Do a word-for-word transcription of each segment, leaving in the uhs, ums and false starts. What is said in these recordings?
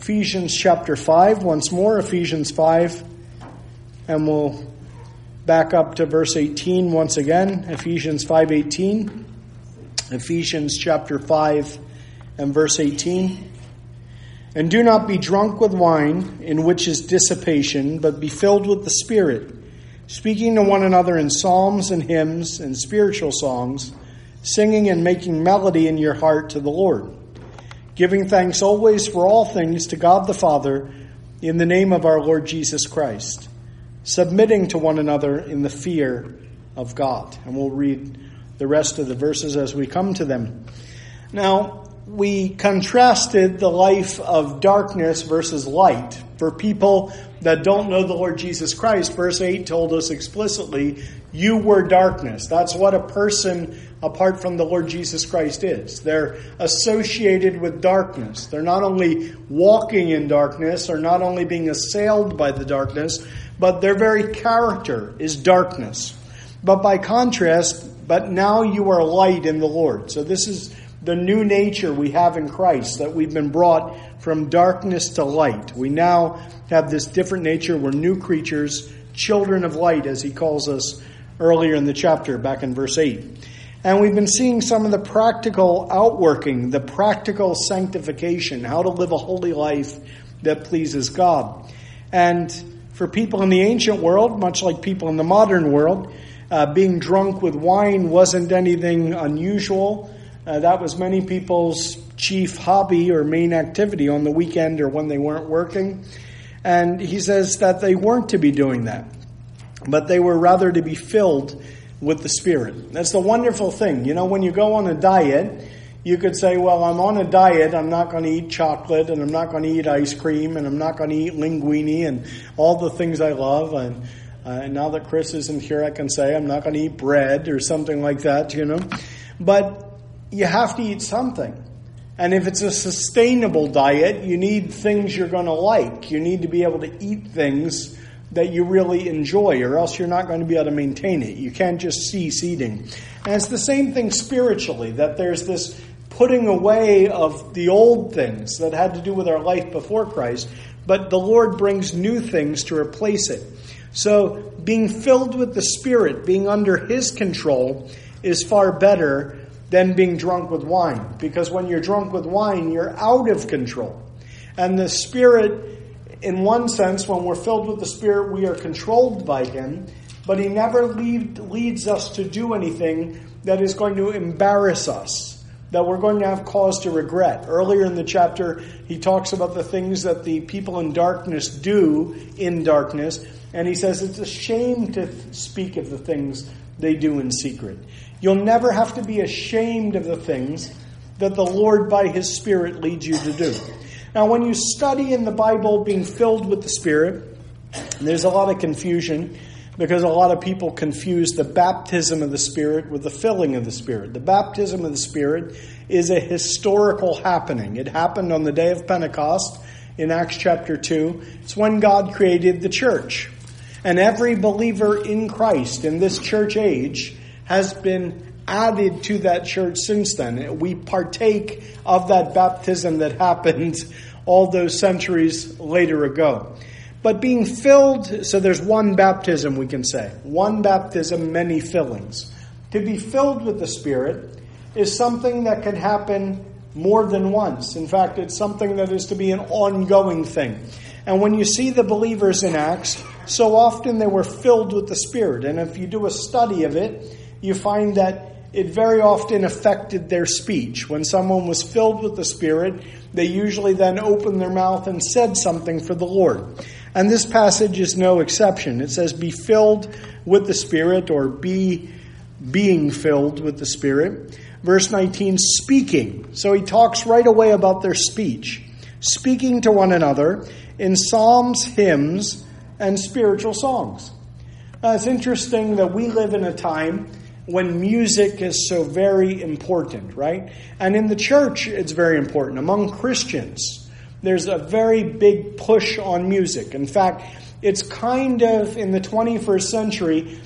Ephesians chapter five, once more, Ephesians five, and we'll back up to verse eighteen once again, Ephesians five eighteen, Ephesians chapter five and verse eighteen. And do not be drunk with wine, in which is dissipation, but be filled with the Spirit, speaking to one another in psalms and hymns and spiritual songs, singing and making melody in your heart to the Lord, giving thanks always for all things to God the Father in the name of our Lord Jesus Christ, submitting to one another in the fear of God. And we'll read the rest of the verses as we come to them. Now, we contrasted the life of darkness versus light. For people that don't know the Lord Jesus Christ, verse eight told us explicitly, you were darkness. That's what a person apart from the Lord Jesus Christ is. They're associated with darkness. They're not only walking in darkness, or not only being assailed by the darkness, but their very character is darkness. But by contrast, but now you are light in the Lord. So this is the new nature we have in Christ, that we've been brought from darkness to light. We now have this different nature. We're new creatures, children of light, as he calls us earlier in the chapter, back in verse eight. And we've been seeing some of the practical outworking, the practical sanctification, how to live a holy life that pleases God. And for people in the ancient world, much like people in the modern world, uh, being drunk with wine wasn't anything unusual. Uh, that was many people's chief hobby or main activity on the weekend or when they weren't working. And he says that they weren't to be doing that, but they were rather to be filled with the Spirit. That's the wonderful thing. You know, when you go on a diet, you could say, well, I'm on a diet. I'm not going to eat chocolate, and I'm not going to eat ice cream, and I'm not going to eat linguine and all the things I love. And uh, now that Chris isn't here, I can say I'm not going to eat bread or something like that, you know. But you have to eat something. And if it's a sustainable diet, you need things you're going to like. You need to be able to eat things that you really enjoy, or else you're not going to be able to maintain it. You can't just cease eating. And it's the same thing spiritually, that there's this putting away of the old things that had to do with our life before Christ, but the Lord brings new things to replace it. So being filled with the Spirit, being under His control, is far better than being drunk with wine. Because when you're drunk with wine, you're out of control. And the Spirit, in one sense, when we're filled with the Spirit, we are controlled by Him, but He never lead, leads us to do anything that is going to embarrass us, that we're going to have cause to regret. Earlier in the chapter, he talks about the things that the people in darkness do in darkness, and he says it's a shame to speak of the things they do in secret. You'll never have to be ashamed of the things that the Lord by His Spirit leads you to do. Now, when you study in the Bible being filled with the Spirit, there's a lot of confusion because a lot of people confuse the baptism of the Spirit with the filling of the Spirit. The baptism of the Spirit is a historical happening. It happened on the day of Pentecost in Acts chapter two. It's when God created the church. And every believer in Christ in this church age has been added to that church since then. We partake of that baptism that happened all those centuries later ago. But being filled, so there's one baptism, we can say. One baptism, many fillings. To be filled with the Spirit is something that can happen more than once. In fact, it's something that is to be an ongoing thing. And when you see the believers in Acts, so often they were filled with the Spirit. And if you do a study of it, you find that it very often affected their speech. When someone was filled with the Spirit, they usually then opened their mouth and said something for the Lord. And this passage is no exception. It says, be filled with the Spirit, or be being filled with the Spirit. Verse nineteen, speaking. So he talks right away about their speech. Speaking to one another in psalms, hymns, and spiritual songs. Now, it's interesting that we live in a time when music is so very important, right? And in the church, it's very important. Among Christians, there's a very big push on music. In fact, it's kind of, in the twenty-first century,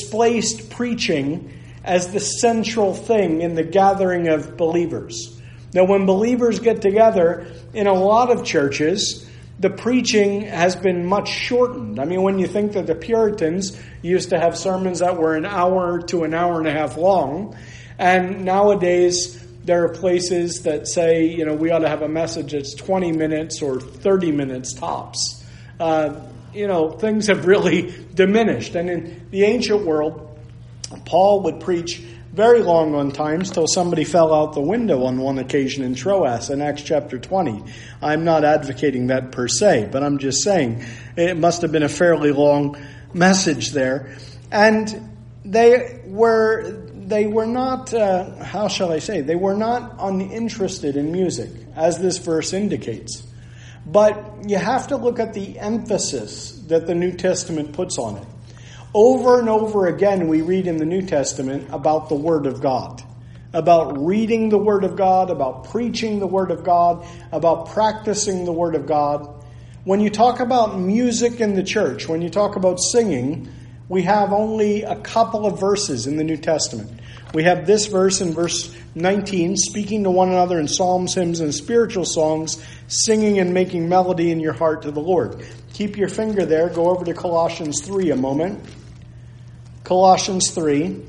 displaced preaching as the central thing in the gathering of believers. Now, when believers get together, in a lot of churches, the preaching has been much shortened. I mean, when you think that the Puritans used to have sermons that were an hour to an hour and a half long, and nowadays there are places that say, you know, we ought to have a message that's twenty minutes or thirty minutes tops. Uh, you know, things have really diminished. And in the ancient world, Paul would preach very long on times till somebody fell out the window on one occasion in Troas in Acts chapter twenty. I'm not advocating that per se, but I'm just saying it must have been a fairly long message there. And they were they were not, uh, how shall I say, they were not uninterested in music, as this verse indicates. But you have to look at the emphasis that the New Testament puts on it. Over and over again, we read in the New Testament about the Word of God, about reading the Word of God, about preaching the Word of God, about practicing the Word of God. When you talk about music in the church, when you talk about singing, we have only a couple of verses in the New Testament. We have this verse in verse nineteen, speaking to one another in psalms, hymns, and spiritual songs, singing and making melody in your heart to the Lord. Keep your finger there. Go over to Colossians three a moment. Colossians three,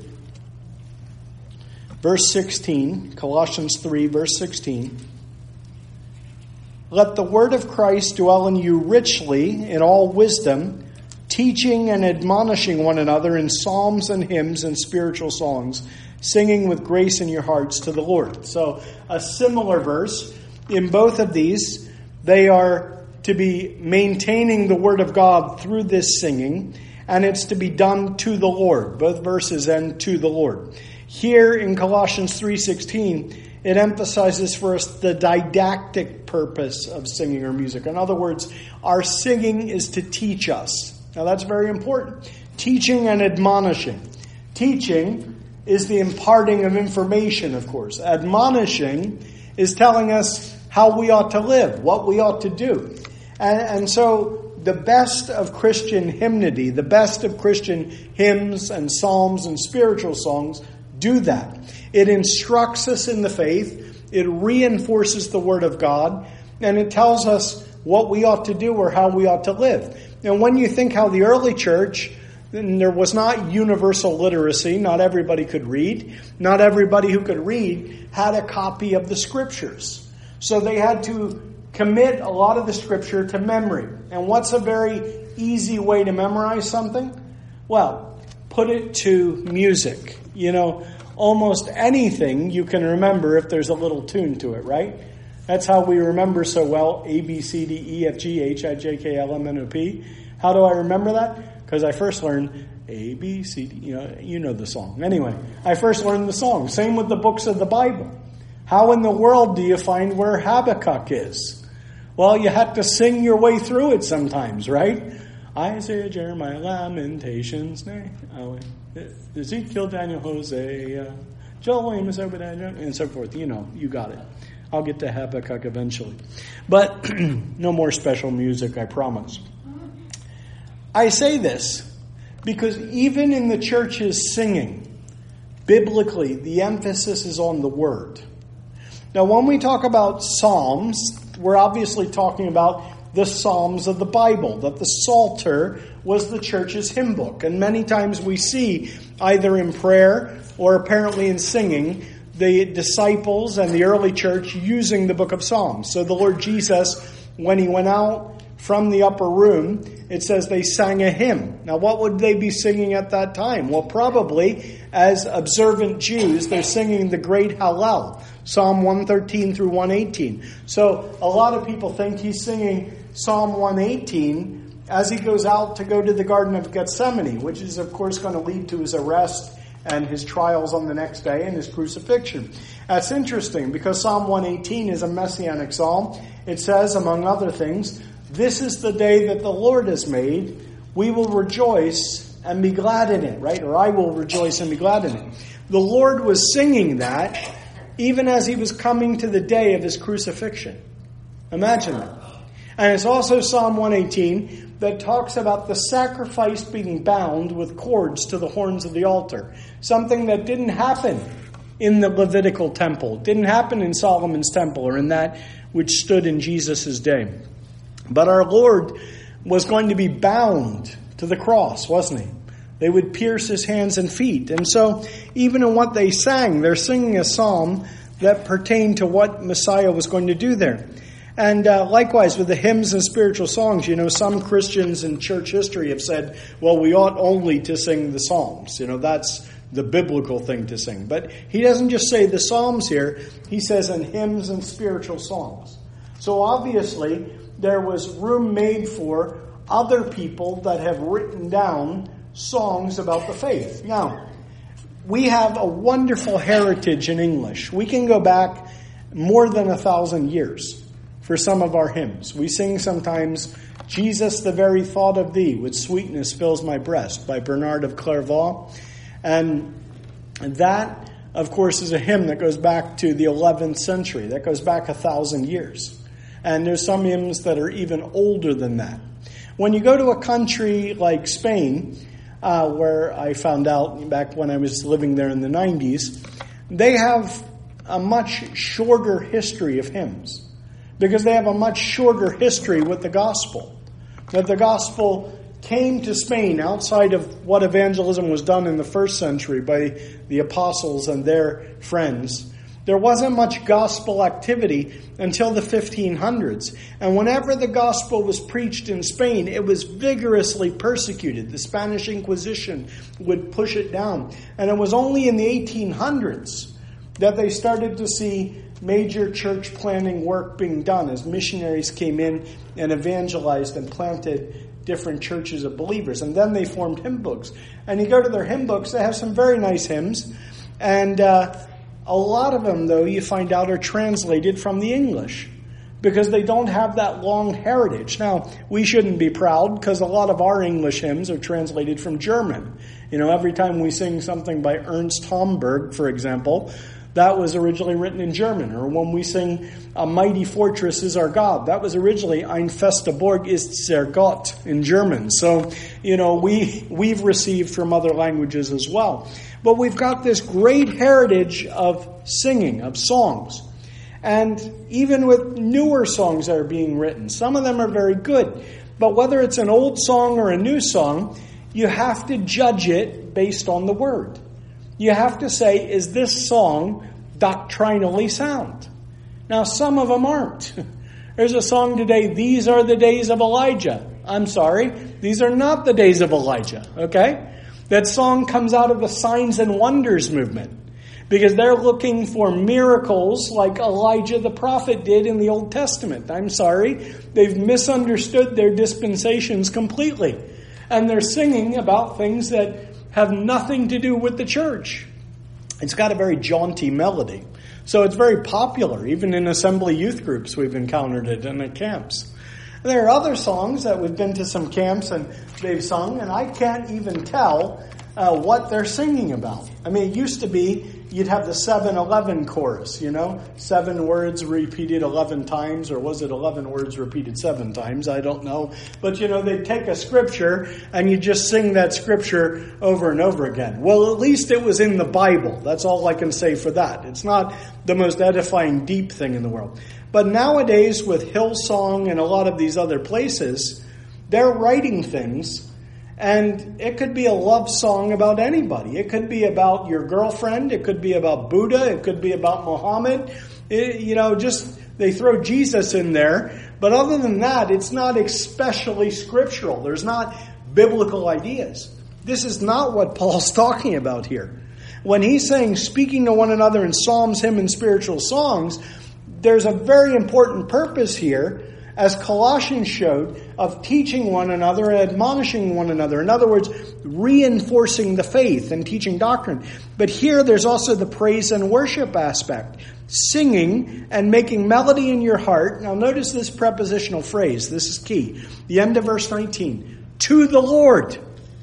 verse sixteen. Colossians three, verse sixteen. Let the word of Christ dwell in you richly in all wisdom, teaching and admonishing one another in psalms and hymns and spiritual songs, singing with grace in your hearts to the Lord. So a similar verse in both of these. They are to be maintaining the word of God through this singing, and it's to be done to the Lord. Both verses end to the Lord. Here in Colossians three sixteen, it emphasizes for us the didactic purpose of singing or music. In other words, our singing is to teach us. Now that's very important. Teaching and admonishing. Teaching is the imparting of information, of course. Admonishing is telling us how we ought to live, what we ought to do. And, and so the best of Christian hymnody, the best of Christian hymns and psalms and spiritual songs do that. It instructs us in the faith. It reinforces the Word of God. And it tells us what we ought to do or how we ought to live. And when you think how the early church, there was not universal literacy. Not everybody could read. Not everybody who could read had a copy of the Scriptures. So they had to commit a lot of the Scripture to memory. And what's a very easy way to memorize something? Well, put it to music. You know, almost anything you can remember if there's a little tune to it, right? That's how we remember so well A, B, C, D, E, F, G, H, I, J, K, L, M, N, O, P. How do I remember that? Because I first learned A, B, C, D. You know, you know the song. Anyway, I first learned the song. Same with the books of the Bible. How in the world do you find where Habakkuk is? Well, you had to sing your way through it sometimes, right? Isaiah, Jeremiah, Lamentations, Ezekiel, Daniel, Hosea, Joel, Amos, Obadiah, and so forth. You know, you got it. I'll get to Habakkuk eventually. But no more special music, I promise. I say this because even in the church's singing, biblically, the emphasis is on the word. Now, when we talk about psalms, we're obviously talking about the Psalms of the Bible, that the Psalter was the church's hymn book. And many times we see, either in prayer or apparently in singing, the disciples and the early church using the book of Psalms. So the Lord Jesus, when he went out from the upper room, it says they sang a hymn. Now, what would they be singing at that time? Well, probably, as observant Jews, they're singing the great Hallel, Psalm one thirteen through one eighteen. So a lot of people think he's singing Psalm one eighteen as he goes out to go to the Garden of Gethsemane, which is, of course, going to lead to his arrest and his trials on the next day and his crucifixion. That's interesting because Psalm one eighteen is a messianic psalm. It says, among other things, this is the day that the Lord has made. We will rejoice and be glad in it, right? Or I will rejoice and be glad in it. The Lord was singing that even as he was coming to the day of his crucifixion. Imagine that. And it's also Psalm one eighteen that talks about the sacrifice being bound with cords to the horns of the altar. Something that didn't happen in the Levitical temple. It didn't happen in Solomon's temple or in that which stood in Jesus' day. But our Lord was going to be bound to the cross, wasn't he? They would pierce his hands and feet. And so even in what they sang, they're singing a psalm that pertained to what Messiah was going to do there. And uh, likewise with the hymns and spiritual songs, you know, some Christians in church history have said, well, we ought only to sing the Psalms. You know, that's the biblical thing to sing. But he doesn't just say the Psalms here. He says in hymns and spiritual songs. So obviously there was room made for other people that have written down songs about the faith. Now, we have a wonderful heritage in English. We can go back more than a thousand years for some of our hymns. We sing sometimes, Jesus, the very thought of thee, with sweetness fills my breast, by Bernard of Clairvaux. And that, of course, is a hymn that goes back to the eleventh century. That goes back a thousand years. And there's some hymns that are even older than that. When you go to a country like Spain, uh, where I found out back when I was living there in the nineties, they have a much shorter history of hymns. Because they have a much shorter history with the gospel. That the gospel came to Spain outside of what evangelism was done in the first century by the apostles and their friends. There wasn't much gospel activity until the fifteen hundreds. And whenever the gospel was preached in Spain, it was vigorously persecuted. The Spanish Inquisition would push it down. And it was only in the eighteen hundreds that they started to see major church planting work being done as missionaries came in and evangelized and planted different churches of believers. And then they formed hymn books. And you go to their hymn books, they have some very nice hymns. And uh, a lot of them, though, you find out are translated from the English because they don't have that long heritage. Now, we shouldn't be proud because a lot of our English hymns are translated from German. You know, every time we sing something by Ernst Homburg, for example, that was originally written in German. Or when we sing A Mighty Fortress is Our God, that was originally Ein feste Burg ist der Gott in German. So, you know, we, we've received from other languages as well. But we've got this great heritage of singing, of songs. And even with newer songs that are being written, some of them are very good. But whether it's an old song or a new song, you have to judge it based on the word. You have to say, is this song doctrinally sound? Now, some of them aren't. There's a song today, These Are the Days of Elijah. I'm sorry, these are not the days of Elijah, okay? That song comes out of the Signs and Wonders movement because they're looking for miracles like Elijah the prophet did in the Old Testament. I'm sorry, they've misunderstood their dispensations completely. And they're singing about things that have nothing to do with the church. It's got a very jaunty melody. So it's very popular. Even in assembly youth groups, we've encountered it and at camps. There are other songs that we've been to some camps and they've sung, and I can't even tell uh, what they're singing about. I mean, it used to be you'd have the seven eleven chorus, you know, seven words repeated eleven times, or was it eleven words repeated seven times? I don't know. But, you know, they'd take a scripture and you just sing that scripture over and over again. Well, at least it was in the Bible. That's all I can say for that. It's not the most edifying, deep thing in the world. But nowadays with Hillsong and a lot of these other places, they're writing things. And it could be a love song about anybody. It could be about your girlfriend. It could be about Buddha. It could be about Muhammad. It, you know, just they throw Jesus in there. But other than that, it's not especially scriptural. There's not biblical ideas. This is not what Paul's talking about here. When he's saying speaking to one another in psalms, hymns, and spiritual songs, there's a very important purpose here, as Colossians showed, of teaching one another and admonishing one another. In other words, reinforcing the faith and teaching doctrine. But here there's also the praise and worship aspect. Singing and making melody in your heart. Now notice this prepositional phrase. This is key. The end of verse nineteen. To the Lord.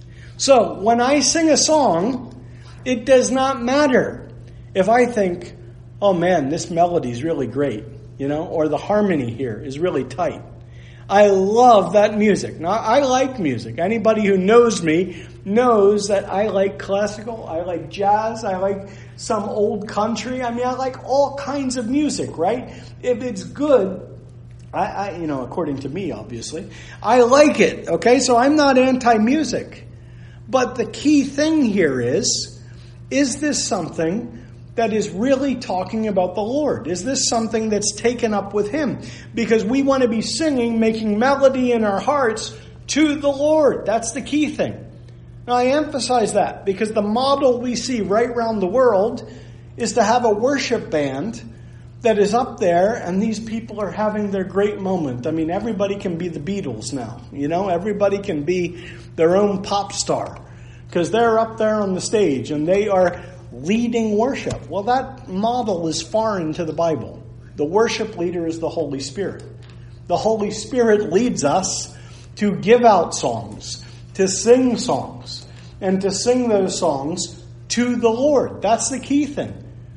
So when I sing a song, it does not matter if I think, oh man, this melody is really great. You know, or the harmony here is really tight. I love that music. Now, I like music. Anybody who knows me knows that I like classical, I like jazz, I like some old country. I mean, I like all kinds of music, right? If it's good, I, I you know, according to me, obviously, I like it, okay? So I'm not anti-music. But the key thing here is, is this something that is really talking about the Lord? Is this something that's taken up with Him? Because we want to be singing, making melody in our hearts to the Lord. That's the key thing. Now, I emphasize that because the model we see right around the world is to have a worship band that is up there and these people are having their great moment. I mean, everybody can be the Beatles now. You know, everybody can be their own pop star because they're up there on the stage and they are leading worship. Well, that model is foreign to the Bible. The worship leader is the Holy Spirit. The Holy Spirit leads us to give out songs, to sing songs, and to sing those songs to the Lord. That's the key thing.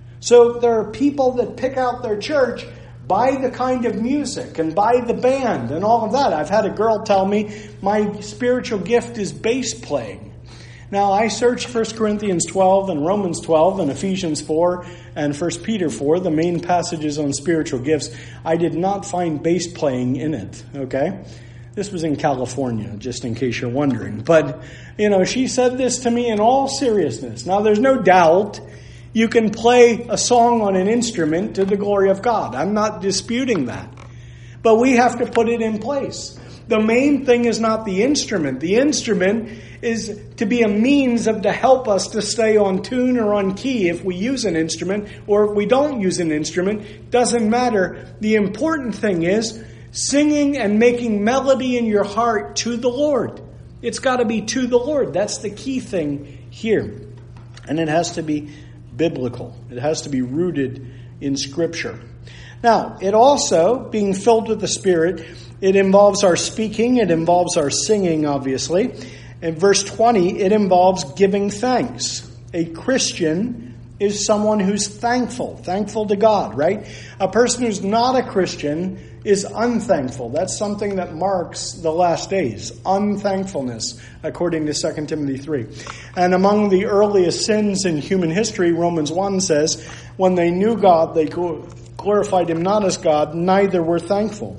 So there are people that pick out their church by the kind of music and by the band and all of that. I've had a girl tell me my spiritual gift is bass playing. Now, I searched First Corinthians twelve and Romans twelve and Ephesians four and First Peter four, the main passages on spiritual gifts. I did not find bass playing in it, okay? This was in California, just in case you're wondering. But, you know, she said this to me in all seriousness. Now, there's no doubt you can play a song on an instrument to the glory of God. I'm not disputing that. But we have to put it in place. The main thing is not the instrument. The instrument is to be a means of to help us to stay on tune or on key if we use an instrument, or if we don't use an instrument. Doesn't matter. The important thing is singing and making melody in your heart to the Lord. It's got to be to the Lord. That's the key thing here. And it has to be biblical. It has to be rooted in Scripture. Now, it also, being filled with the Spirit, it involves our speaking, it involves our singing, obviously. In verse twenty, it involves giving thanks. A Christian is someone who's thankful, thankful to God, right? A person who's not a Christian is unthankful. That's something that marks the last days, unthankfulness, according to Second Timothy three. And among the earliest sins in human history, Romans one says, when they knew God, they glorified Him not as God, neither were thankful.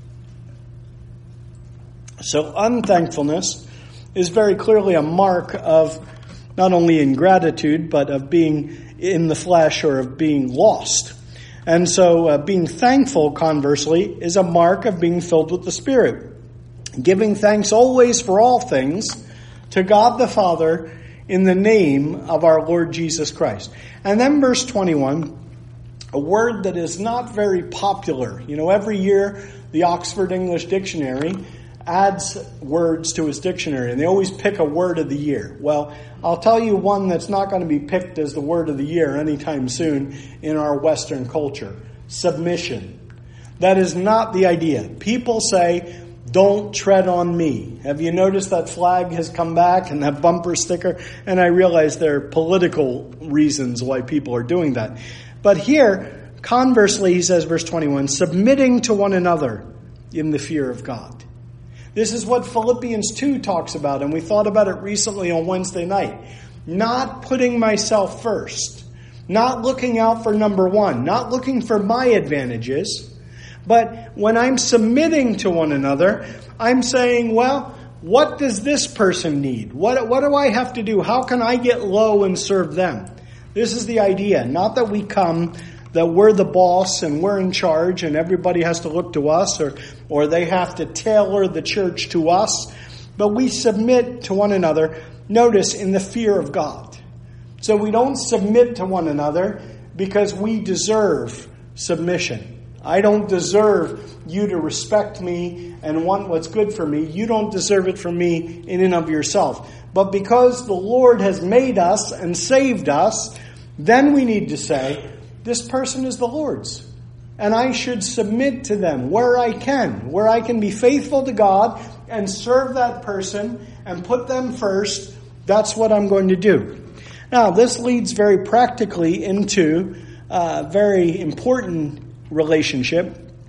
So unthankfulness is very clearly a mark of not only ingratitude, but of being in the flesh or of being lost. And so uh, being thankful, conversely, is a mark of being filled with the Spirit. Giving thanks always for all things to God the Father in the name of our Lord Jesus Christ. And then verse twenty-one, a word that is not very popular. You know, every year the Oxford English Dictionary adds words to his dictionary, and they always pick a word of the year. Well, I'll tell you one that's not going to be picked as the word of the year anytime soon in our Western culture. Submission. That is not the idea. People say, don't tread on me. Have you noticed that flag has come back and that bumper sticker? And I realize there are political reasons why people are doing that. But here, conversely, he says, verse twenty-one, submitting to one another in the fear of God. This is what Philippians two talks about, and we thought about it recently on Wednesday night. Not putting myself first. Not looking out for number one. Not looking for my advantages. But when I'm submitting to one another, I'm saying, well, what does this person need? What, what do I have to do? How can I get low and serve them? This is the idea. Not that we come, that we're the boss and we're in charge and everybody has to look to us, or, or they have to tailor the church to us. But we submit to one another, notice, in the fear of God. So we don't submit to one another because we deserve submission. I don't deserve you to respect me and want what's good for me. You don't deserve it from me in and of yourself. But because the Lord has made us and saved us, then we need to say, this person is the Lord's. And I should submit to them where I can, where I can be faithful to God and serve that person and put them first. That's what I'm going to do. Now, this leads very practically into a very important relationship,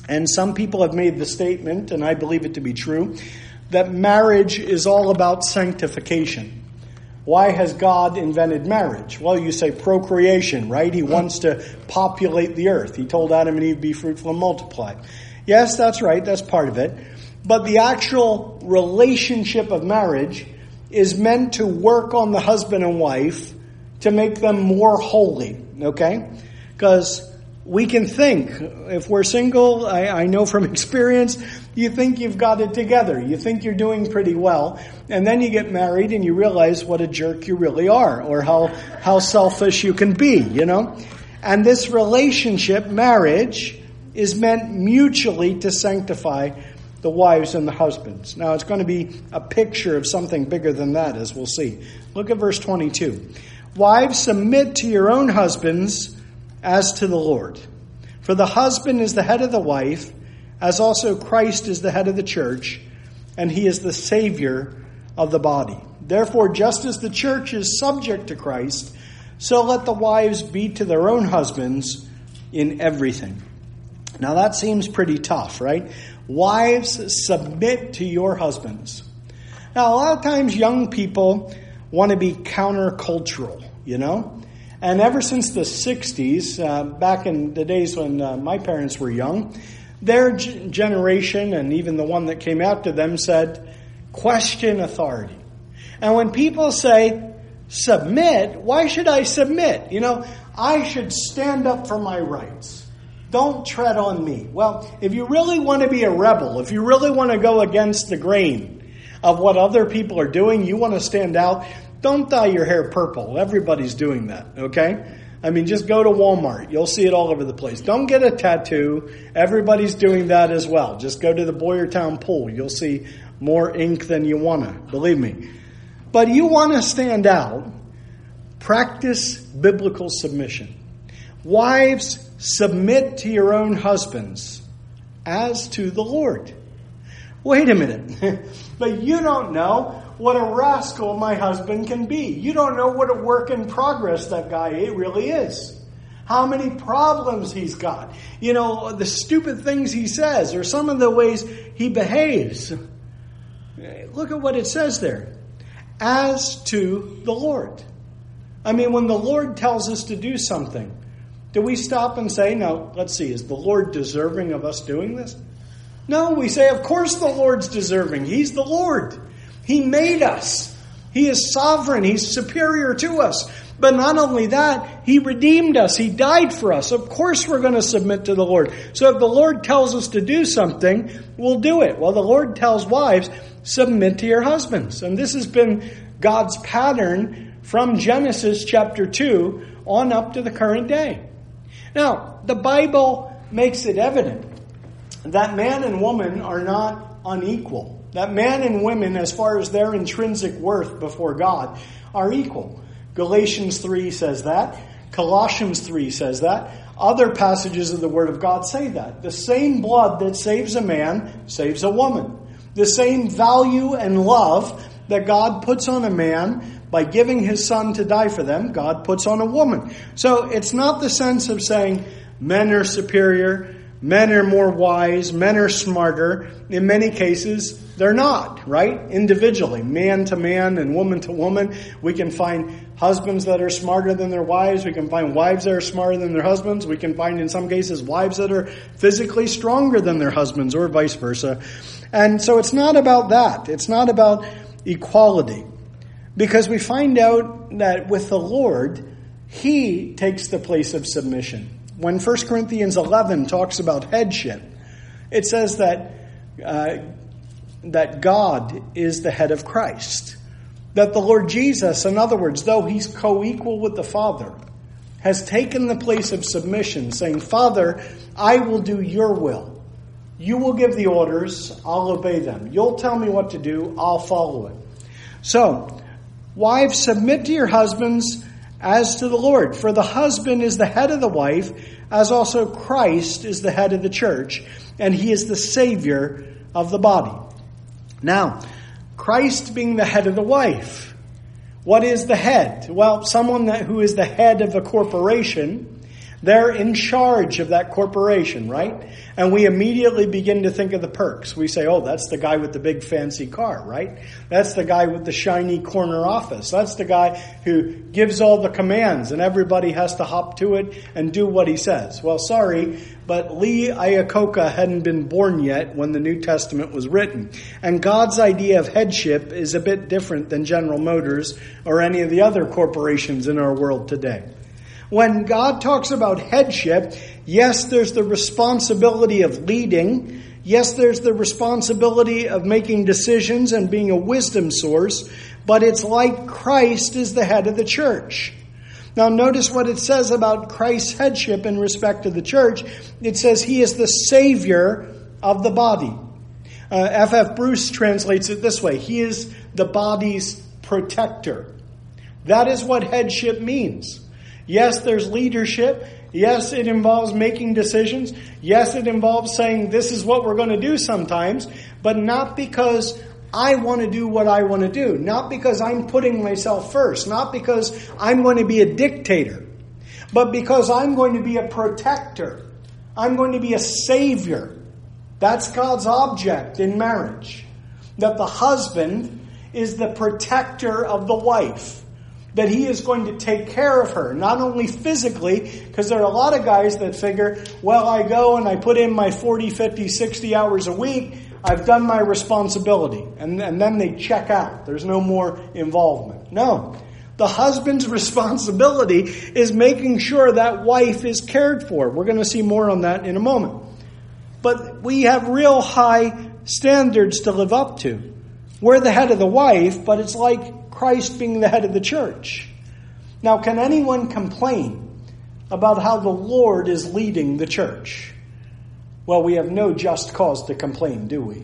And some people have made the statement, and I believe it to be true, that marriage is all about sanctification. Why has God invented marriage? Well, you say procreation, right? He wants to populate the earth. He told Adam and Eve, be fruitful and multiply. Yes, that's right. That's part of it. But the actual relationship of marriage is meant to work on the husband and wife to make them more holy, okay? Because we can think, if we're single, I, I know from experience, you think you've got it together. You think you're doing pretty well. And then you get married and you realize what a jerk you really are, or how, how selfish you can be, you know? And this relationship, marriage, is meant mutually to sanctify the wives and the husbands. Now, it's going to be a picture of something bigger than that, as we'll see. Look at verse twenty-two. Wives, submit to your own husbands as to the Lord. For the husband is the head of the wife, as also Christ is the head of the church, and he is the Savior of the body. Therefore, just as the church is subject to Christ, so let the wives be to their own husbands in everything. Now that seems pretty tough, right? Wives, submit to your husbands. Now, a lot of times young people want to be countercultural, you know? And ever since the sixties, uh, back in the days when uh, my parents were young, their g- generation, and even the one that came after them, said, question authority. And when people say, submit, why should I submit? You know, I should stand up for my rights. Don't tread on me. Well, if you really want to be a rebel, if you really want to go against the grain of what other people are doing, you want to stand out, don't dye your hair purple. Everybody's doing that, okay? I mean, just go to Walmart. You'll see it all over the place. Don't get a tattoo. Everybody's doing that as well. Just go to the Boyertown pool. You'll see more ink than you want to, believe me. But you want to stand out. Practice biblical submission. Wives, submit to your own husbands as to the Lord. Wait a minute. But you don't know what a rascal my husband can be. You don't know what a work in progress that guy really is. How many problems he's got. You know, the stupid things he says or some of the ways he behaves. Look at what it says there. As to the Lord. I mean, when the Lord tells us to do something, do we stop and say, no, let's see, is the Lord deserving of us doing this? No, we say, of course the Lord's deserving. He's the Lord. He made us. He is sovereign. He's superior to us. But not only that, He redeemed us. He died for us. Of course we're going to submit to the Lord. So if the Lord tells us to do something, we'll do it. Well, the Lord tells wives, submit to your husbands. And this has been God's pattern from Genesis chapter two on up to the current day. Now, the Bible makes it evident that man and woman are not unequal. That man and women, as far as their intrinsic worth before God, are equal. Galatians three says that. Colossians three says that. Other passages of the Word of God say that. The same blood that saves a man saves a woman. The same value and love that God puts on a man by giving His Son to die for them, God puts on a woman. So it's not the sense of saying men are superior, men are more wise, men are smarter. In many cases, they're not, right? Individually, man to man and woman to woman. We can find husbands that are smarter than their wives. We can find wives that are smarter than their husbands. We can find, in some cases, wives that are physically stronger than their husbands, or vice versa. And so it's not about that. It's not about equality. Because we find out that with the Lord, He takes the place of submission. When First Corinthians eleven talks about headship, it says that uh, that God is the head of Christ. That the Lord Jesus, in other words, though He's co-equal with the Father, has taken the place of submission, saying, Father, I will do your will. You will give the orders, I'll obey them. You'll tell me what to do, I'll follow it. So, wives, submit to your husbands as to the Lord. For the husband is the head of the wife, as also Christ is the head of the church, and He is the Savior of the body. Now, Christ being the head of the wife. What is the head? Well, someone that, who is the head of a corporation, They're in charge of that corporation, right? And we immediately begin to think of the perks. We say, oh, that's the guy with the big fancy car, right? That's the guy with the shiny corner office. That's the guy who gives all the commands and everybody has to hop to it and do what he says. Well, sorry, but Lee Iacocca hadn't been born yet when the New Testament was written. And God's idea of headship is a bit different than General Motors or any of the other corporations in our world today. When God talks about headship, yes, there's the responsibility of leading. Yes, there's the responsibility of making decisions and being a wisdom source. But it's like Christ is the head of the church. Now notice what it says about Christ's headship in respect to the church. It says he is the Savior of the body. Uh, F F Bruce translates it this way. He is the body's protector. That is what headship means. Yes, there's leadership. Yes, it involves making decisions. Yes, it involves saying this is what we're going to do sometimes, but not because I want to do what I want to do. Not because I'm putting myself first. Not because I'm going to be a dictator, but because I'm going to be a protector. I'm going to be a savior. That's God's object in marriage. That the husband is the protector of the wife. That he is going to take care of her, not only physically, because there are a lot of guys that figure, well, I go and I put in my forty, fifty, sixty hours a week, I've done my responsibility, and, and then they check out. There's no more involvement. No. The husband's responsibility is making sure that wife is cared for. We're going to see more on that in a moment. But we have real high standards to live up to. We're the head of the wife, but it's like Christ being the head of the church. Now, can anyone complain about how the Lord is leading the church? Well, we have no just cause to complain, do we?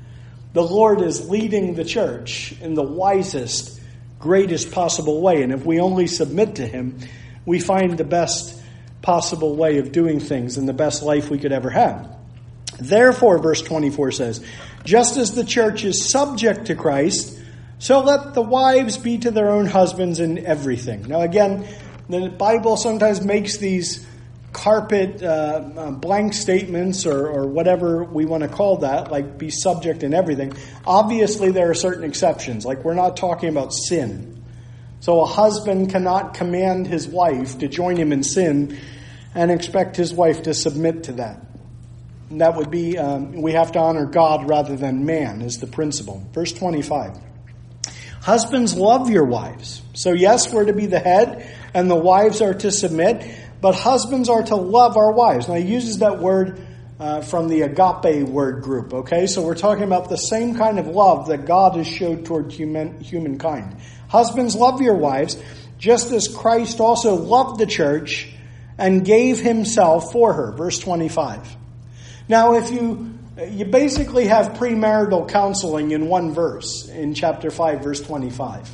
The Lord is leading the church in the wisest, greatest possible way. And if we only submit to him, we find the best possible way of doing things and the best life we could ever have. Therefore, verse twenty-four says, just as the church is subject to Christ, so let the wives be to their own husbands in everything. Now again, the Bible sometimes makes these carpet uh, blank statements or, or whatever we want to call that, like be subject in everything. Obviously there are certain exceptions, like we're not talking about sin. So a husband cannot command his wife to join him in sin and expect his wife to submit to that. And that would be, um, we have to honor God rather than man is the principle. Verse twenty-five. Husbands, love your wives. So yes, we're to be the head and the wives are to submit, but husbands are to love our wives. Now he uses that word uh, from the agape word group, okay? So we're talking about the same kind of love that God has showed toward human humankind. Husbands, love your wives, just as Christ also loved the church and gave himself for her. Verse twenty-five. Now if you You basically have premarital counseling in one verse, in chapter five, verse twenty-five.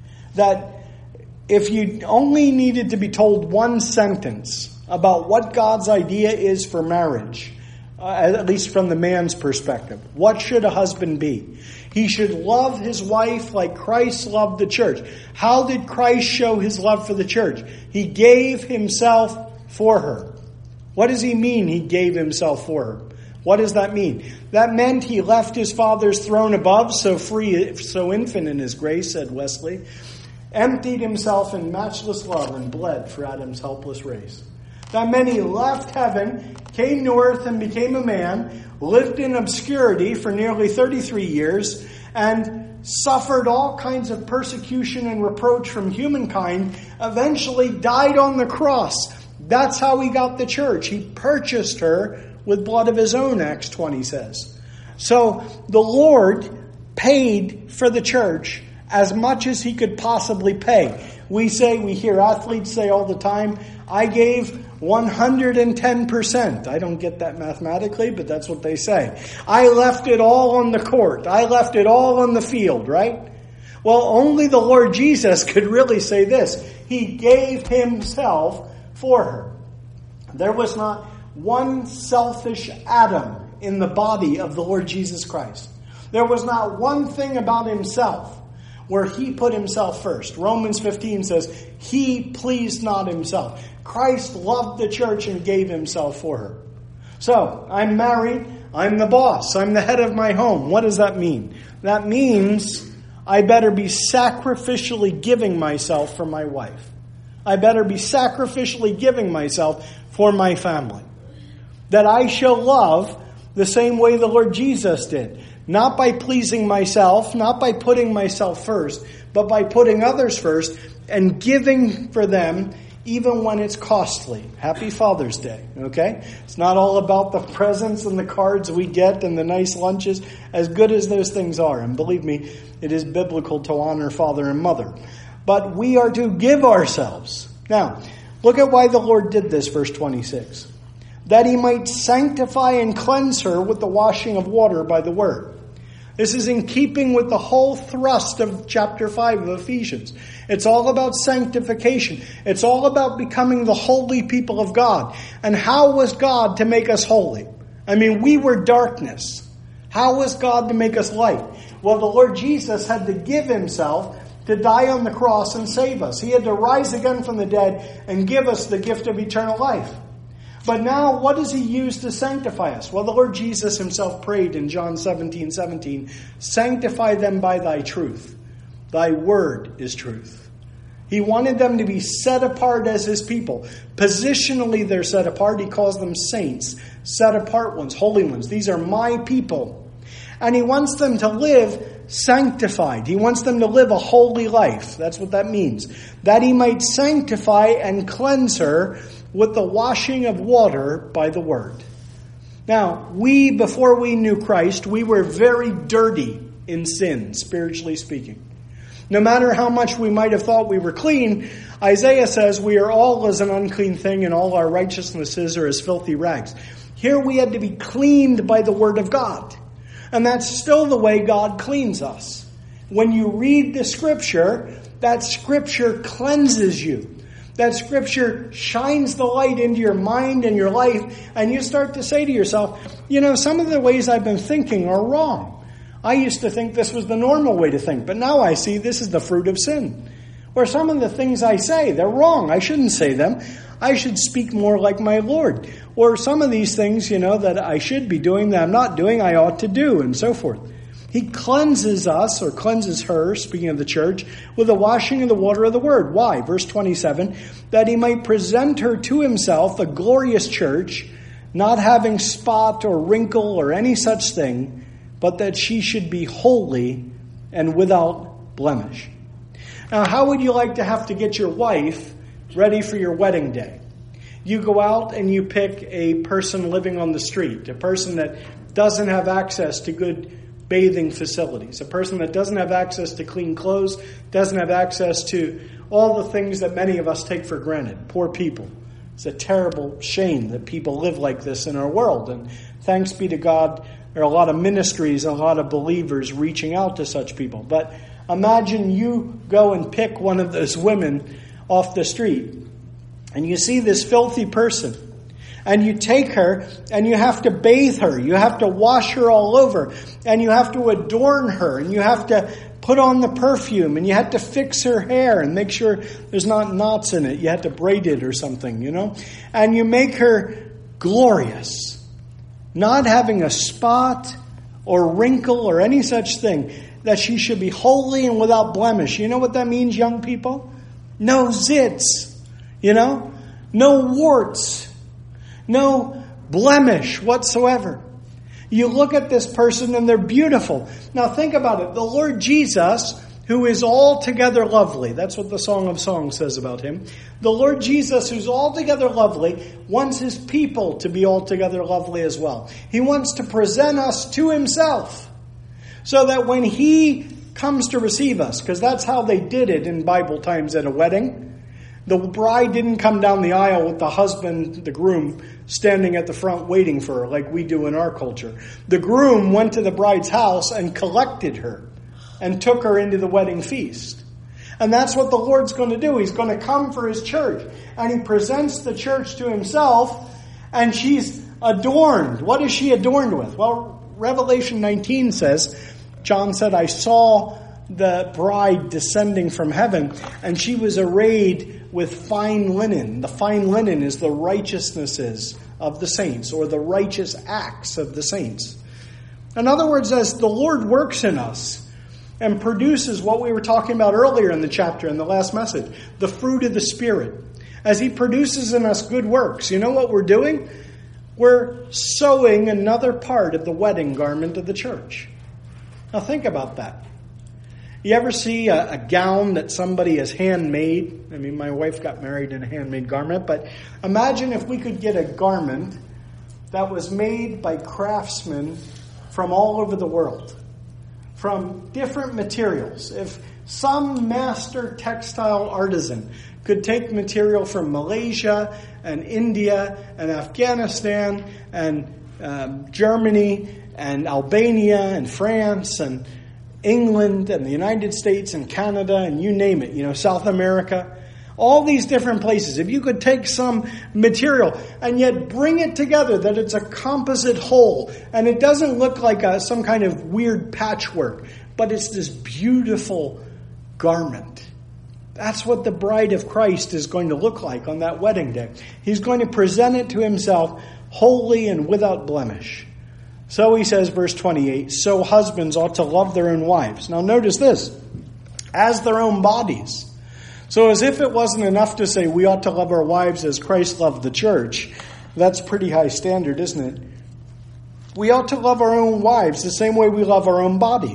That if you only needed to be told one sentence about what God's idea is for marriage, uh, at least from the man's perspective, what should a husband be? He should love his wife like Christ loved the church. How did Christ show his love for the church? He gave himself for her. What does he mean he gave himself for her? What does that mean? That meant he left his Father's throne above, so free, so infinite in his grace, said Wesley, emptied himself in matchless love and bled for Adam's helpless race. That meant he left heaven, came to earth and became a man, lived in obscurity for nearly thirty-three years, and suffered all kinds of persecution and reproach from humankind, eventually died on the cross. That's how he got the church. He purchased her with blood of his own, Acts twenty says. So the Lord paid for the church as much as he could possibly pay. We say, we hear athletes say all the time, I gave one hundred ten percent. I don't get that mathematically, but that's what they say. I left it all on the court. I left it all on the field, right? Well, only the Lord Jesus could really say this. He gave himself for her. There was not one selfish atom in the body of the Lord Jesus Christ. There was not one thing about himself. where he put himself first. Romans fifteen says, he pleased not himself. Christ loved the church and gave himself for her. So, I'm married. I'm the boss. I'm the head of my home. What does that mean? That means I better be sacrificially giving myself for my wife. I better be sacrificially giving myself for my family. That I shall love the same way the Lord Jesus did. Not by pleasing myself, not by putting myself first, but by putting others first and giving for them even when it's costly. Happy Father's Day, okay? It's not all about the presents and the cards we get and the nice lunches, as good as those things are. And believe me, it is biblical to honor father and mother. But we are to give ourselves. Now, look at why the Lord did this, verse twenty-six. That he might sanctify and cleanse her with the washing of water by the word. This is in keeping with the whole thrust of chapter five of Ephesians. It's all about sanctification. It's all about becoming the holy people of God. And how was God to make us holy? I mean, we were darkness. How was God to make us light? Well, the Lord Jesus had to give himself to die on the cross and save us. He had to rise again from the dead and give us the gift of eternal life. But now, what does he use to sanctify us? Well, the Lord Jesus himself prayed in John seventeen seventeen, sanctify them by thy truth. Thy word is truth. He wanted them to be set apart as his people. Positionally, they're set apart. He calls them saints, set apart ones, holy ones. These are my people. And he wants them to live sanctified. He wants them to live a holy life. That's what that means. That he might sanctify and cleanse her with the washing of water by the word. Now, we, before we knew Christ, we were very dirty in sin, spiritually speaking. No matter how much we might have thought we were clean, Isaiah says we are all as an unclean thing and all our righteousnesses are as filthy rags. Here we had to be cleaned by the word of God. And that's still the way God cleans us. When you read the scripture, that scripture cleanses you. That scripture shines the light into your mind and your life, and you start to say to yourself, you know, some of the ways I've been thinking are wrong. I used to think this was the normal way to think, but now I see this is the fruit of sin. Or some of the things I say, they're wrong. I shouldn't say them. I should speak more like my Lord. Or some of these things, you know, that I should be doing that I'm not doing, I ought to do, and so forth. He cleanses us, or cleanses her, speaking of the church, with the washing of the water of the word. Why? Verse twenty-seven, that he might present her to himself a glorious church, not having spot or wrinkle or any such thing, but that she should be holy and without blemish. Now, how would you like to have to get your wife ready for your wedding day? You go out and you pick a person living on the street, a person that doesn't have access to good bathing facilities, a person that doesn't have access to clean clothes, doesn't have access to all the things that many of us take for granted. Poor people. It's a terrible shame that people live like this in our world. And thanks be to God, there are a lot of ministries and a lot of believers reaching out to such people. But imagine you go and pick one of those women off the street, and you see this filthy person, and you take her and you have to bathe her, you have to wash her all over, and you have to adorn her, and you have to put on the perfume, and you have to fix her hair and make sure there's not knots in it. You have to braid it or something, you know, and you make her glorious, not having a spot or wrinkle or any such thing, that she should be holy and without blemish. You know what that means, young people? No zits, you know, no warts, no blemish whatsoever. You look at this person and they're beautiful. Now think about it. The Lord Jesus, who is altogether lovely, that's what the Song of Songs says about him. The Lord Jesus, who's altogether lovely, wants his people to be altogether lovely as well. He wants to present us to himself, so that when he comes to receive us, because that's how they did it in Bible times at a wedding. The bride didn't come down the aisle with the husband, the groom, standing at the front waiting for her like we do in our culture. The groom went to the bride's house and collected her and took her into the wedding feast. And that's what the Lord's going to do. He's going to come for his church, and he presents the church to himself, and she's adorned. What is she adorned with? Well, Revelation nineteen says, John said, I saw the bride descending from heaven, and she was arrayed with fine linen. The fine linen is the righteousnesses of the saints, or the righteous acts of the saints. In other words, as the Lord works in us and produces what we were talking about earlier in the chapter, in the last message, the fruit of the Spirit, as he produces in us good works, you know what we're doing? We're sewing another part of the wedding garment of the church. Now think about that. You ever see a, a gown that somebody has handmade? I mean, my wife got married in a handmade garment, but imagine if we could get a garment that was made by craftsmen from all over the world, from different materials. If some master textile artisan could take material from Malaysia and India and Afghanistan and um, Germany and Albania and France and England and the United States and Canada and you name it, you know, South America, all these different places. If you could take some material and yet bring it together that it's a composite whole and it doesn't look like a, some kind of weird patchwork, but it's this beautiful garment. That's what the bride of Christ is going to look like on that wedding day. He's going to present it to himself holy and without blemish. So he says, verse twenty-eight, so husbands ought to love their own wives. Now notice this, as their own bodies. So as if it wasn't enough to say we ought to love our wives as Christ loved the church. That's pretty high standard, isn't it? We ought to love our own wives the same way we love our own body.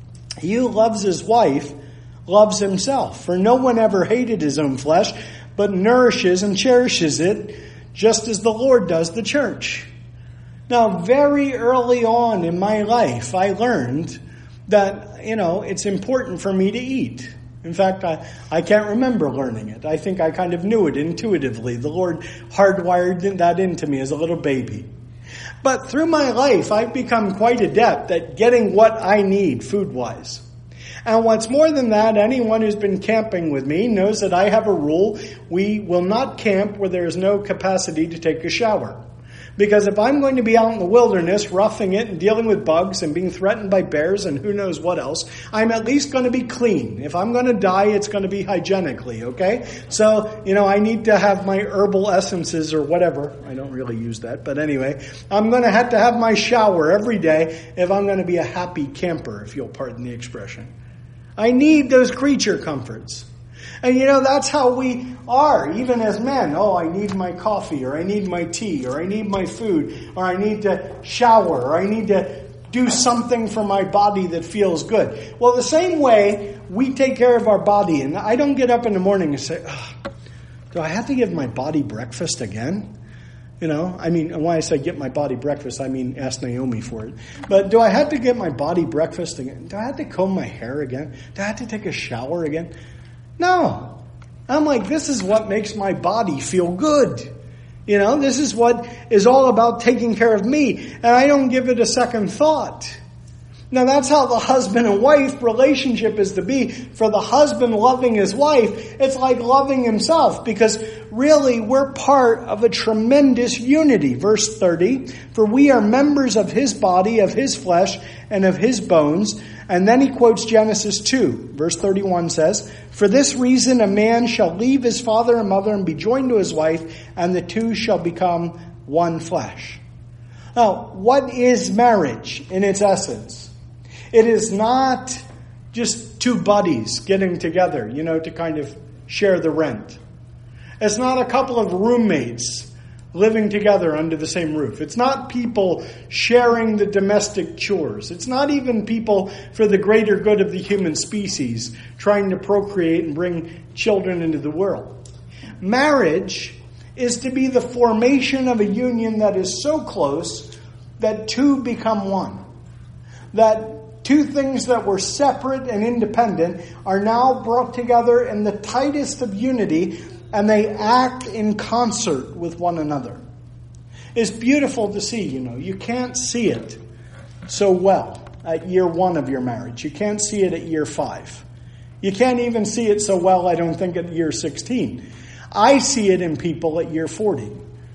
He who loves his wife loves himself. For no one ever hated his own flesh, but nourishes and cherishes it, just as the Lord does the church. Now, very early on in my life, I learned that, you know, it's important for me to eat. In fact, I, I can't remember learning it. I think I kind of knew it intuitively. The Lord hardwired that into me as a little baby. But through my life, I've become quite adept at getting what I need food-wise. And what's more than that, anyone who's been camping with me knows that I have a rule. We will not camp where there is no capacity to take a shower. Because if I'm going to be out in the wilderness, roughing it and dealing with bugs and being threatened by bears and who knows what else, I'm at least going to be clean. If I'm going to die, it's going to be hygienically, okay? So, you know, I need to have my herbal essences or whatever. I don't really use that, but anyway, I'm going to have to have my shower every day if I'm going to be a happy camper, if you'll pardon the expression. I need those creature comforts. And you know, that's how we are, even as men. Oh, I need my coffee, or I need my tea, or I need my food, or I need to shower, or I need to do something for my body that feels good. Well, the same way we take care of our body, and I don't get up in the morning and say, oh, do I have to give my body breakfast again? You know, I mean, when I say get my body breakfast, I mean ask Naomi for it. But do I have to get my body breakfast again? Do I have to comb my hair again? Do I have to take a shower again? No. I'm like, this is what makes my body feel good. You know, this is what is all about taking care of me. And I don't give it a second thought. Now that's how the husband and wife relationship is to be. For the husband loving his wife, it's like loving himself. Because really we're part of a tremendous unity. Verse thirty, for we are members of his body, of his flesh, and of his bones. And then he quotes Genesis two. Verse thirty-one says, for this reason a man shall leave his father and mother and be joined to his wife, and the two shall become one flesh. Now, what is marriage in its essence? It is not just two buddies getting together, you know, to kind of share the rent. It's not a couple of roommates living together under the same roof. It's not people sharing the domestic chores. It's not even people for the greater good of the human species trying to procreate and bring children into the world. Marriage is to be the formation of a union that is so close that two become one. That two things that were separate and independent are now brought together in the tightest of unity, and they act in concert with one another. It's beautiful to see, you know. You can't see it so well at year one of your marriage. You can't see it at year five. You can't even see it so well, I don't think, at year sixteen. I see it in people at year forty,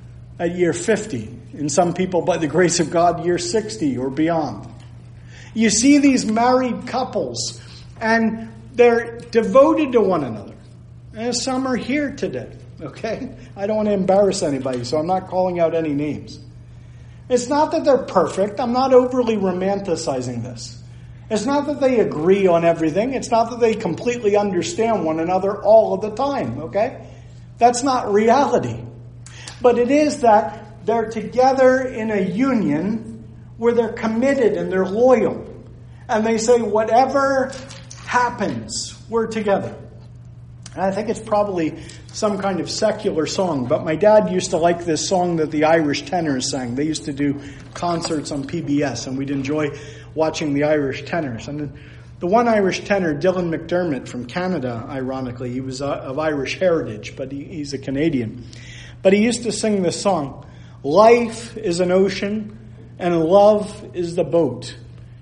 at year fifty. In some people, by the grace of God, year sixty or beyond. You see these married couples And they're devoted to one another. And some are here today, okay? I don't want to embarrass anybody, so I'm not calling out any names. It's not that they're perfect. I'm not overly romanticizing this. It's not that they agree on everything. It's not that they completely understand one another all of the time, okay? That's not reality. But it is that they're together in a union where they're committed and they're loyal. And they say, whatever happens, we're together. And I think it's probably some kind of secular song, but my dad used to like this song that the Irish tenors sang. They used to do concerts on P B S, and we'd enjoy watching the Irish tenors. And the one Irish tenor, Dylan McDermott from Canada, ironically, he was of Irish heritage, but he, he's a Canadian. But he used to sing this song, "Life is an ocean, and love is the boat.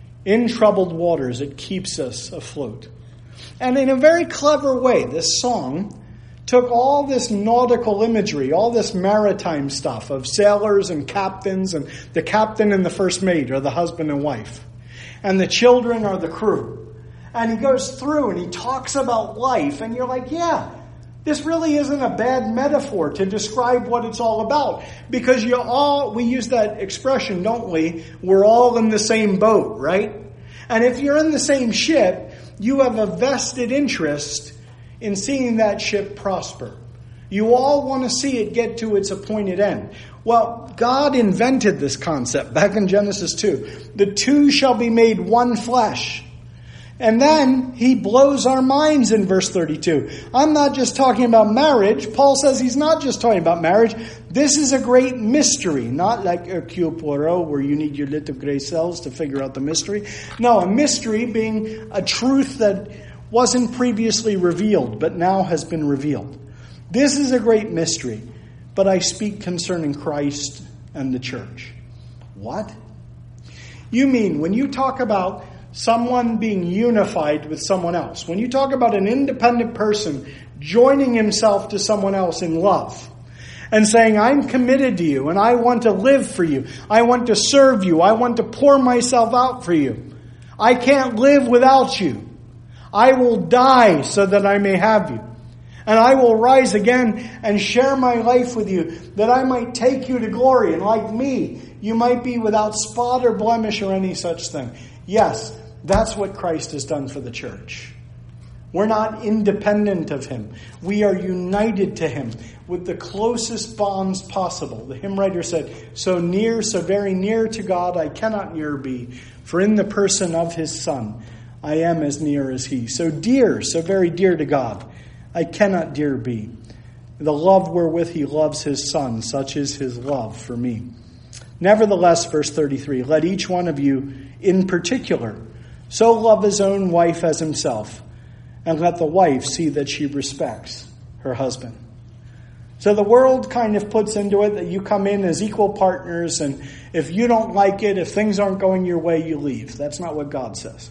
In troubled waters, it keeps us afloat." And in a very clever way, this song took all this nautical imagery, all this maritime stuff of sailors and captains, and the captain and the first mate are the husband and wife, and the children are the crew. And he goes through and he talks about life, and you're like, yeah, this really isn't a bad metaphor to describe what it's all about. Because you all, we use that expression, don't we? We're all in the same boat, right? And if you're in the same ship, you have a vested interest in seeing that ship prosper. You all want to see it get to its appointed end. Well, God invented this concept back in Genesis two. The two shall be made one flesh. And then he blows our minds in verse thirty-two. I'm not just talking about marriage. Paul says he's not just talking about marriage. This is a great mystery, not like Hercule Poirot where you need your little gray cells to figure out the mystery. No, a mystery being a truth that wasn't previously revealed, but now has been revealed. This is a great mystery, but I speak concerning Christ and the church. What? You mean when you talk about someone being unified with someone else, when you talk about an independent person joining himself to someone else in love and saying, I'm committed to you and I want to live for you, I want to serve you, I want to pour myself out for you, I can't live without you, I will die so that I may have you, and I will rise again and share my life with you, that I might take you to glory, and like me, you might be without spot or blemish or any such thing. Yes, that's what Christ has done for the church. We're not independent of him. We are united to him with the closest bonds possible. The hymn writer said, so near, so very near to God, I cannot nearer be, for in the person of his Son, I am as near as he. So dear, so very dear to God, I cannot dear be. The love wherewith he loves his Son, such is his love for me. Nevertheless, verse thirty-three, let each one of you in particular so love his own wife as himself, and let the wife see that she respects her husband. So the world kind of puts into it that you come in as equal partners, and if you don't like it, if things aren't going your way, you leave. That's not what God says.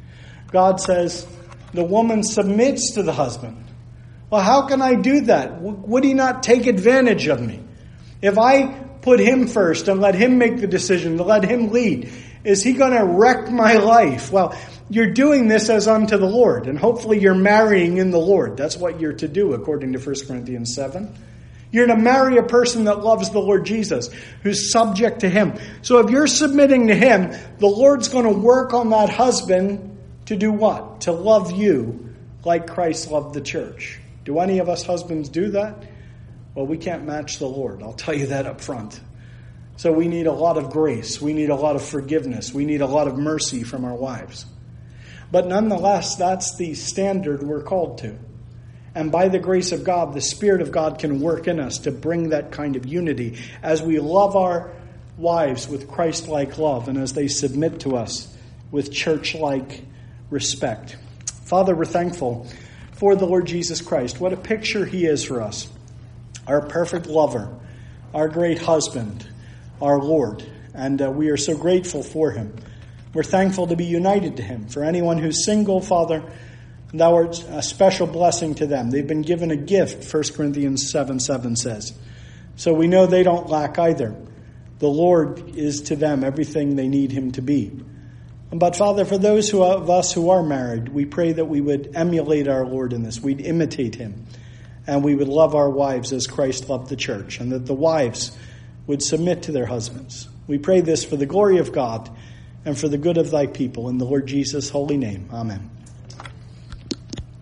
God says the woman submits to the husband. Well, how can I do that? Would he not take advantage of me? If I put him first and let him make the decision, to let him lead, is he going to wreck my life? Well, you're doing this as unto the Lord, and hopefully you're marrying in the Lord. That's what you're to do, according to First Corinthians seven. You're to marry a person that loves the Lord Jesus, who's subject to him. So if you're submitting to him, the Lord's going to work on that husband to do what? To love you like Christ loved the church. Do any of us husbands do that? Well, we can't match the Lord. I'll tell you that up front. So we need a lot of grace. We need a lot of forgiveness. We need a lot of mercy from our wives. But nonetheless, that's the standard we're called to. And by the grace of God, the Spirit of God can work in us to bring that kind of unity as we love our wives with Christ-like love and as they submit to us with church-like respect. Father, we're thankful for the Lord Jesus Christ. What a picture he is for us. Our perfect lover, our great husband, our Lord. And uh, we are so grateful for him. We're thankful to be united to him. For anyone who's single, Father, thou art a special blessing to them. They've been given a gift, First Corinthians seven seven says. So we know they don't lack either. The Lord is to them everything they need him to be. But Father, for those who, of us who are married, we pray that we would emulate our Lord in this. We'd imitate him. And we would love our wives as Christ loved the church. And that the wives would submit to their husbands. We pray this for the glory of God and for the good of thy people. In the Lord Jesus' holy name. Amen.